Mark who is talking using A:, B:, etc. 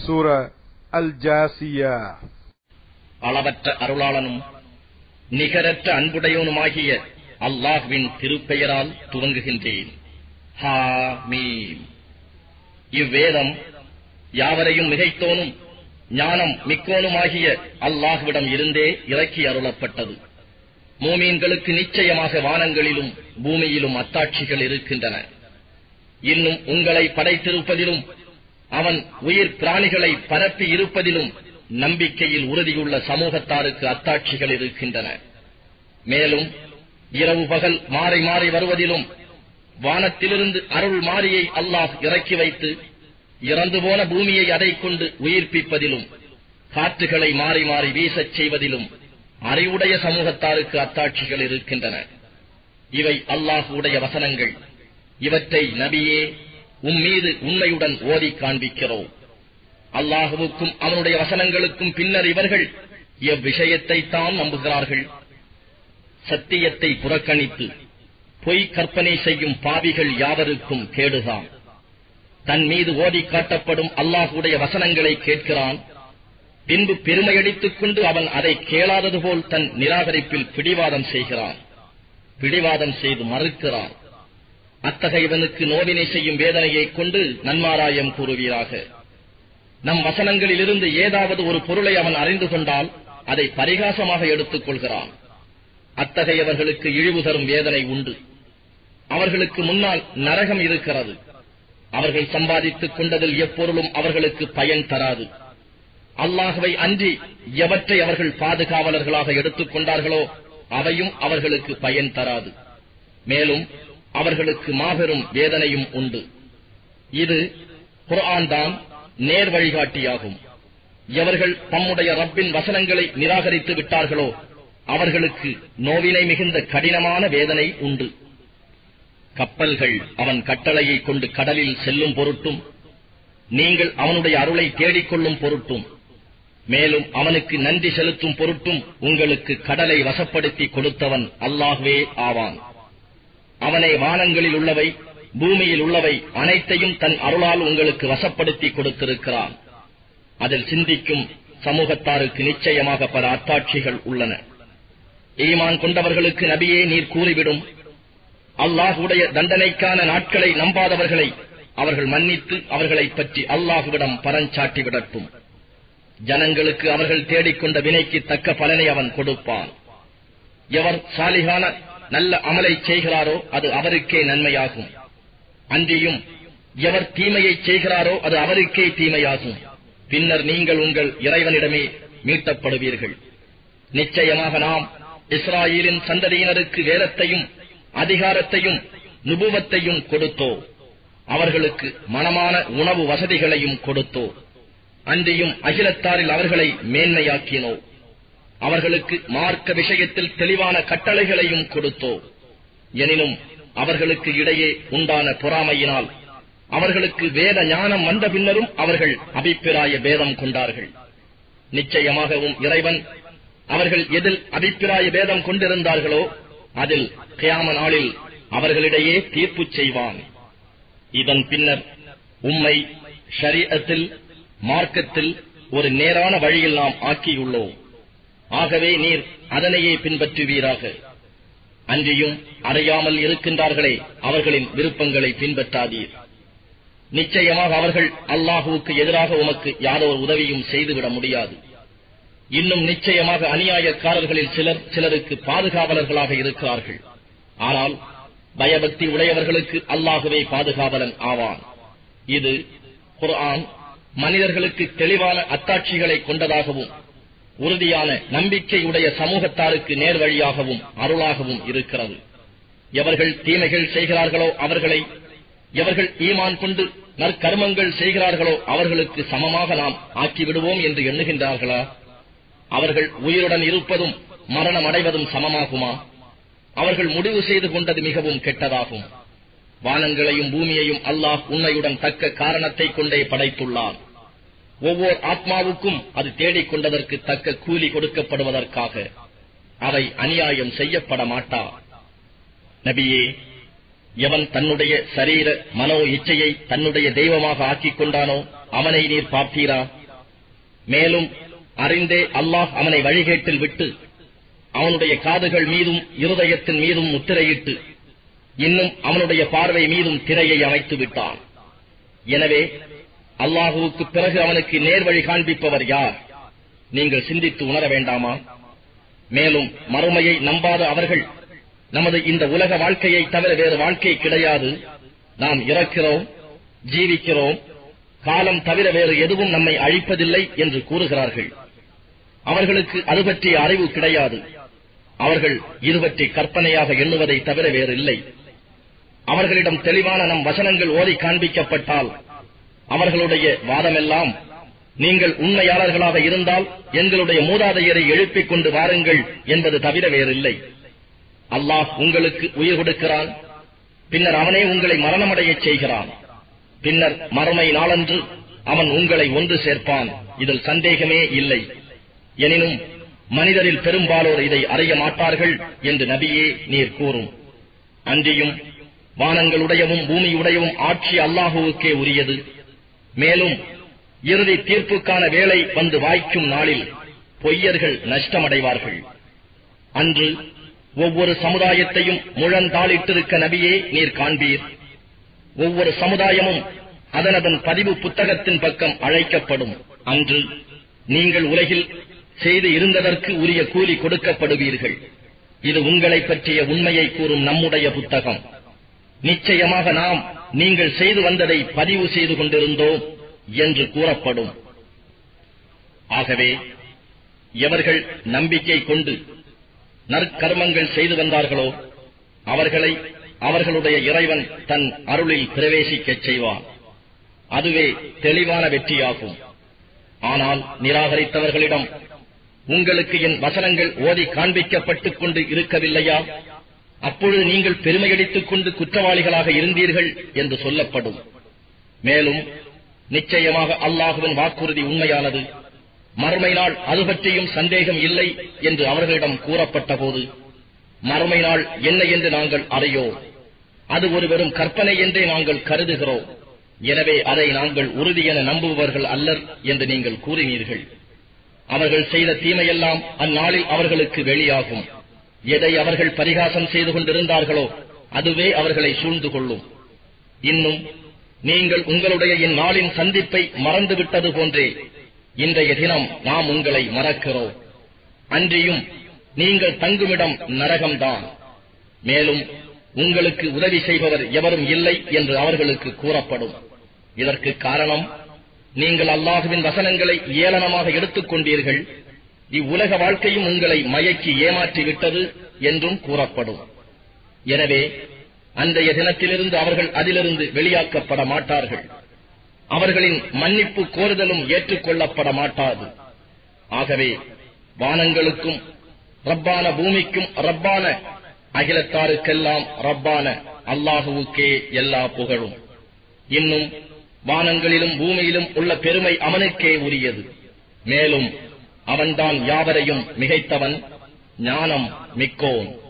A: சூரா அல் ஜாசியா.
B: அளவற்ற அருளாளனும் நிகரற்ற அன்புடையவனுமாகிய அல்லாஹ்வின் திருப்பெயரால் துவங்குகின்றேன். ஹாமீம். இவ்வேதம் யாவரையும் மிகைத்தோனும் ஞானம் மிக்கோனுமாகிய அல்லாஹ்விடம் இருந்தே இறக்கி அருளப்பட்டது. மூமீன்களுக்கு நிச்சயமாக வானங்களிலும் பூமியிலும் அத்தாட்சிகள் இருக்கின்றன. இன்னும் உங்களை படைத்திருப்பதிலும் அவன் உயிர் பிராணிகளை பரப்பி இருப்பதிலும் நம்பிக்கையில் உறுதியுள்ள சமூகத்தாருக்கு அத்தாட்சிகள் இருக்கின்றன. மேலும் இரவு பகல் மாறி மாறி வருவதிலும் வானத்திலிருந்து அருள் மாரியை அல்லாஹ் இறக்கி வைத்து இறந்து போன பூமியை அதைக் கொண்டு உயிர்ப்பிப்பதிலும் காற்றுகளை மாறி மாறி வீசச் செய்வதிலும் அறிவுடைய சமூகத்தாருக்கு அத்தாட்சிகள் இருக்கின்றன. இவை அல்லாஹுடைய வசனங்கள். இவற்றை நபியே உம்மீது உண்மையுடன் ஓதி காண்பிக்கிறோம். அல்லாஹுவுக்கும் அவனுடைய வசனங்களுக்கும் பின்னர் இவர்கள் எவ்விஷயத்தை தான் நம்புகிறார்கள். சத்தியத்தை புறக்கணித்து பொய் கற்பனை செய்யும் பாவிகள் யாவருக்கும் கேடுதான். தன் மீது ஓதி காட்டப்படும் அல்லாஹுடைய வசனங்களை கேட்கிறான். பின்பு பெருமையடித்துக் கொண்டு அவன் அதை கேளாதது போல் தன் நிராகரிப்பில் பிடிவாதம் செய்கிறான். பிடிவாதம் செய்து மறுக்கிறான். அத்தகையவனுக்கு நோவினை செய்யும் வேதனையைக் கொண்டு நன்மாராயம் கூறுவீராக. நம் வசனங்களிலிருந்து ஏதாவது ஒரு பொருளை அவன் அறிந்து கொண்டால் அதை பரிகாசமாக எடுத்துக் கொள்கிறான். அத்தகையவர்களுக்கு இழிவு தரும் வேதனை உண்டு. அவர்களுக்கு முன்னால் நரகம் இருக்கிறது. அவர்கள் சம்பாதித்துக் கொண்டதில் எப்பொருளும் அவர்களுக்கு பயன் தராது. அல்லாஹ்வை அன்றி எவற்றை அவர்கள் பாதுகாவலர்களாக எடுத்துக் கொண்டார்களோ அவையும் அவர்களுக்கு பயன் தராது. மேலும் அவர்களுக்கு மாபெரும் வேதனையும் உண்டு. இது குர்ஆன் தான் நேர் வழிகாட்டியாகும். எவர்கள் தம்முடைய ரப்பின் வசனங்களை நிராகரித்து விட்டார்களோ அவர்களுக்கு நோவினை மிகுந்த கடினமான வேதனை உண்டு. கப்பல்கள் அவன் கட்டளையை கொண்டு கடலில் செல்லும் பொருட்டும், நீங்கள் அவனுடைய அருளை தேடிக்கொள்ளும் பொருட்டும், மேலும் அவனுக்கு நன்றி செலுத்தும் பொருட்டும் உங்களுக்கு கடலை வசப்படுத்தி கொடுத்தவன் அல்லாஹ்வே ஆவான். அவனை வானங்களில் உள்ளவை பூமியில் உள்ளவை அனைத்தையும் தன் அருளால் உங்களுக்கு வசப்படுத்தி கொடுத்திருக்கிறான். அதில் சிந்திக்கும் சமூகத்தாருக்கு நிச்சயமாக பல அத்தாட்சிகள் உள்ளன. ஈமான் கொண்டவர்களுக்கு நபியே நீர் கூறிவிடும், அல்லாஹுடைய தண்டனைக்கான நாட்களை நம்பாதவர்களை அவர்கள் மன்னித்து அவர்களைப் பற்றி அல்லாஹுவிடம் பரஞ்சாட்டி விடட்டும். ஜனங்களுக்கு அவர்கள் தேடிக்கொண்ட வினைக்கு தக்க பலனை அவன் கொடுப்பான். எவர் சாலிகான நல்ல அமலை செய்கிறாரோ அது அவருக்கே நன்மையாகும். அன்றியும் எவர் தீமையை செய்கிறாரோ அது அவருக்கே தீமையாகும். பின்னர் நீங்கள் உங்கள் இறைவனிடமே மீட்டப்படுவீர்கள். நிச்சயமாக நாம் இஸ்ராயேலின் சந்ததியினருக்கு வேதத்தையும் அதிகாரத்தையும் நுபுவத்தையும் கொடுத்தோ, அவர்களுக்கு மனமான உணவு வசதிகளையும் கொடுத்தோ, அன்றியும் அகிலத்தாரில் அவர்களை மேன்மையாக்கினோ, அவர்களுக்கு மார்க்க விஷயத்தில் தெளிவான கட்டளைகளையும் கொடுத்தோ. எனினும் அவர்களுக்கு இடையே உண்டான பொறாமையினால் அவர்களுக்கு வேத ஞானம் வந்த பின்னரும் அவர்கள் அபிப்பிராய பேதம் கொண்டார்கள். நிச்சயமாகவும் இறைவன் அவர்கள் எதில் அபிப்பிராய பேதம் கொண்டிருந்தார்களோ அதில் கியாம நாளில் அவர்களிடையே தீர்ப்பு செய்வான். இதன் பின்னர் உம்மை ஷரீஅத்தில் மார்க்கத்தில் ஒரு நேரான வழியில் நாம் ஆக்கியுள்ளோம். ஆகவே நீர் அதனையே பின்பற்றுவீராக. அன்றியும் அறியாமல் இருக்கின்றார்களே அவர்களின் விருப்பங்களை பின்பற்றாதீர். நிச்சயமாக அவர்கள் அல்லாஹுவுக்கு எதிராக உமக்கு யாதொரு உதவியும் செய்துவிட முடியாது. இன்னும் நிச்சயமாக அநியாயக்காரர்களில் சிலருக்கு பாதுகாவலர்களாக இருக்கிறார்கள். ஆனால் பயபக்தி உடையவர்களுக்கு அல்லாஹுவே பாதுகாவலன் ஆவான். இது குர்ஆன் மனிதர்களுக்கு தெளிவான அத்தாட்சிகளை கொண்டதாகவும் உறுதியான நம்பிக்கையுடைய சமூகத்தாருக்கு நேர்வழியாகவும் அருளாகவும் இருக்கிறது. எவர்கள் தீமைகள் செய்கிறார்களோ அவர்களை, எவர்கள் ஈமான் கொண்டு நற்கர்மங்கள் செய்கிறார்களோ அவர்களுக்கு சமமாக நாம் ஆக்கிவிடுவோம் என்று எண்ணுகின்றார்களா? அவர்கள் உயிருடன் இருப்பதும் மரணம் அடைவதும் சமமாகுமா? அவர்கள் முடிவு செய்து கொண்டது மிகவும் கெட்டதாகும். வானங்களையும் பூமியையும் அல்லாஹ் உண்மையுடன் தக்க காரணத்தை கொண்டே படைத்துள்ளான். ஒவ்வொரு ஆத்மாவுக்கும் அது தேடிக்கொண்டதற்கு தக்க கூலி கொடுக்கப்படுவதற்காக அவை அநியாயம் செய்யப்பட மாட்டா. நபியே, எவன் தன்னுடைய சரீர மனோ இச்சையை தன்னுடைய தெய்வமாக ஆக்கிக் கொண்டானோ அவனை நீர் பார்த்தீரா? மேலும் அறிந்தே அல்லாஹ் அவனை வழிகேட்டில் விட்டு அவனுடைய காதுகள் மீதும் இருதயத்தின் மீதும் முத்திரையிட்டு இன்னும் அவனுடைய பார்வை மீதும் திரையை அமைத்து விட்டான். எனவே அல்லாஹுவுக்கு பிறகு அவனுக்கு நேர்வழி காண்பிப்பவர் யார்? நீங்கள் சிந்தித்து உணர வேண்டாமா? மேலும் மறுமையை நம்பாத அவர்கள் நமது இந்த உலக வாழ்க்கையை தவிர வேறு வாழ்க்கை கிடையாது, நாம் இறக்கிறோம், ஜீவிக்கிறோம், காலம் தவிர வேறு எதுவும் நம்மை அழிப்பதில்லை என்று கூறுகிறார்கள். அவர்களுக்கு அது பற்றிய அறிவு கிடையாது. அவர்கள் இது பற்றி கற்பனையாக எண்ணுவதை தவிர வேறில்லை. அவர்களிடம் தெளிவான நம் வசனங்கள் ஓதி காண்பிக்கப்பட்டால் அவர்களுடைய வாதமெல்லாம், நீங்கள் உண்மையாளர்களாக இருந்தால் எங்களுடைய மூதாதையரை எழுப்பிக் கொண்டு வாருங்கள் என்பது தவிர வேறில்லை. அல்லாஹ் உங்களுக்கு உயிர் கொடுக்கிறான், பின்னர் அவனே உங்களை மரணமடையச் செய்கிறான், பின்னர் மறுமை நாளன்று அவன் உங்களை ஒன்று சேர்ப்பான், இதில் சந்தேகமே இல்லை. எனினும் மனிதரில் பெரும்பாலோர் இதை அறிய மாட்டார்கள் என்று நபியே நீர் கூறும். அன்றியும் வானங்களுடையவும் பூமியுடையவும் ஆட்சி அல்லாஹுவுக்கே உரியது. மேலும் இறுதி தீர்ப்புக்கான வேளை வந்து வாய்க்கும் நாளில் பொய்யர்கள் நஷ்டமடைவார்கள். அன்று ஒவ்வொரு சமுதாயத்தையும் முழந்தாளிட்டிருக்க நபியே நீர் காண்பீர். ஒவ்வொரு சமுதாயமும் அதனதன் பதிவு புத்தகத்தின் பக்கம் அழைக்கப்படும். அன்று நீங்கள் உலகில் செய்து இருந்ததற்கு உரிய கூலி கொடுக்கப்படுவீர்கள். இது உங்களை பற்றிய உண்மையை கூறும் நம்முடைய புத்தகம். நிச்சயமாக நாம் நீங்கள் செய்து வந்ததை பதிவு செய்து கொண்டிருந்தோம் என்று கூறப்படும். ஆகவே எவர்கள் நம்பிக்கை கொண்டு நற்கர்மங்கள் செய்து வந்தார்களோ அவர்களை அவர்களுடைய இறைவன் தன் அருளில் பிரவேசிக்கச் செய்வான். அதுவே தெளிவான வெற்றியாகும். ஆனால் நிராகரித்தவர்களிடம், உங்களுக்கு என் வசனங்கள் ஓதி காண்பிக்கப்பட்டுக் கொண்டு இருக்கவில்லையா? அப்பொழுது நீங்கள் பெருமையடித்துக் கொண்டு குற்றவாளிகளாக இருந்தீர்கள் என்று சொல்லப்படும். மேலும் நிச்சயமாக அல்லாஹுவின் வாக்குறுதி உண்மையானது, மறுமை நாள் அது பற்றியும் சந்தேகம் இல்லை என்று அவர்களிடம் கூறப்பட்ட போது, மறுமை நாள் என்ன என்று நாங்கள் அறியோம், அது ஒரு வெறும் கற்பனை என்றே நாங்கள் கருதுகிறோம், எனவே அதை நாங்கள் உறுதி என நம்புபவர்கள் அல்லர் என்று நீங்கள் கூறினீர்கள். அவர்கள் செய்த தீமையெல்லாம் அந்நாளில் அவர்களுக்கு வெளியாகும். எதை அவர்கள் பரிகாசம் செய்து கொண்டிருந்தார்களோ அதுவே அவர்களை சூழ்ந்து கொள்ளும். இன்னும் நீங்கள் உங்களுடைய இந்நாளின் சந்திப்பை மறந்துவிட்டது போன்றே இன்றைய தினம் நாம் உங்களை மறக்கிறோம். அன்றியும் நீங்கள் தங்குமிடம் நரகம்தான். மேலும் உங்களுக்கு உதவி செய்பவர் எவரும் இல்லை என்று அவர்களுக்கு கூறப்படும். இதற்கு காரணம், நீங்கள் அல்லாஹுவின் வசனங்களை ஏளனமாக எடுத்துக் கொண்டீர்கள், இவ்வுலக வாழ்க்கையும் உங்களை மயக்கி ஏமாற்றிவிட்டது என்றும் கூறப்படும். எனவே அன்றைய தினத்திலிருந்து அவர்கள் அதிலிருந்து வெளியாக்கப்பட மாட்டார்கள். அவர்களின் மன்னிப்பு கோருதலும் ஏற்றுக்கொள்ளப்பட மாட்டாது. ஆகவே வானங்களுக்கும் ரப்பான பூமிக்கும் ரப்பான அகிலத்தாருக்கெல்லாம் ரப்பான அல்லாஹுவுக்கே எல்லா புகழும். இன்னும் வானங்களிலும் பூமியிலும் உள்ள பெருமை அவனுக்கே உரியது. மேலும் அவன்தான் யாவரையும் மிகைத்தவன், ஞானம் மிக்கோன்.